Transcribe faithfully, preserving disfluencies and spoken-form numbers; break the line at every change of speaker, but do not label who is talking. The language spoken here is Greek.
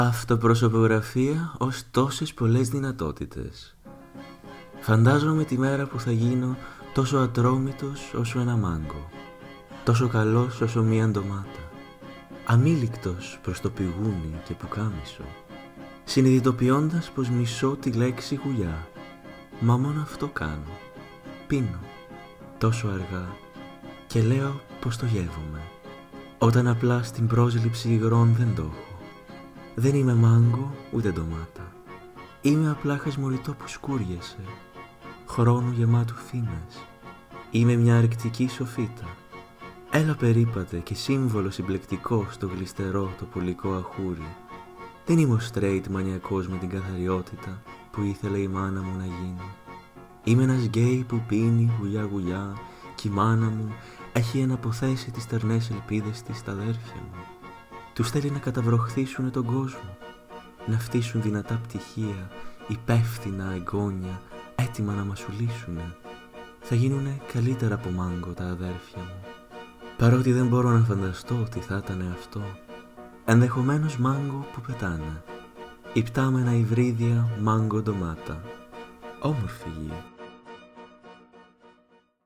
Αυτοπροσωπογραφία ως τόσες πολλές δυνατότητες. Φαντάζομαι τη μέρα που θα γίνω τόσο ατρόμητος όσο ένα μάγκο, τόσο καλός όσο μία ντομάτα, αμήλικτος προς το πηγούνι και πουκάμισο, συνειδητοποιώντας πως μισώ τη λέξη γουλιά, μα μόνο αυτό κάνω. Πίνω τόσο αργά και λέω πως το γεύομαι, όταν απλά στην πρόσληψη υγρών δεν το έχω. Δεν είμαι μάγκο ούτε ντομάτα. Είμαι απλά χασμουριτό που σκούριασε, χρόνου γεμάτου φήμες. Είμαι μια αρκτική σοφίτα. Έλα περίπατε και σύμβολο συμπλεκτικό στο γλιστερό το πουλικό αχούρι. Δεν είμαι ο straight μανιακός με την καθαριότητα που ήθελε η μάνα μου να γίνει. Είμαι ένας γκέι που πίνει γουλιά γουλιά και η μάνα μου έχει αναποθέσει τις στερνές ελπίδες της στα αδέρφια μου. Τους θέλει να καταβροχθήσουνε τον κόσμο, να φτύσουν δυνατά πτυχία, υπεύθυνα εγγόνια, έτοιμα να μασουλήσουνε. Θα γίνουνε καλύτερα από μάγκο τα αδέρφια μου. Παρότι δεν μπορώ να φανταστώ τι θα ήτανε αυτό. Ενδεχομένως μάγκο που πετάνε. Υπτάμενα υβρίδια μάγκο ντομάτα. Όμορφη γη.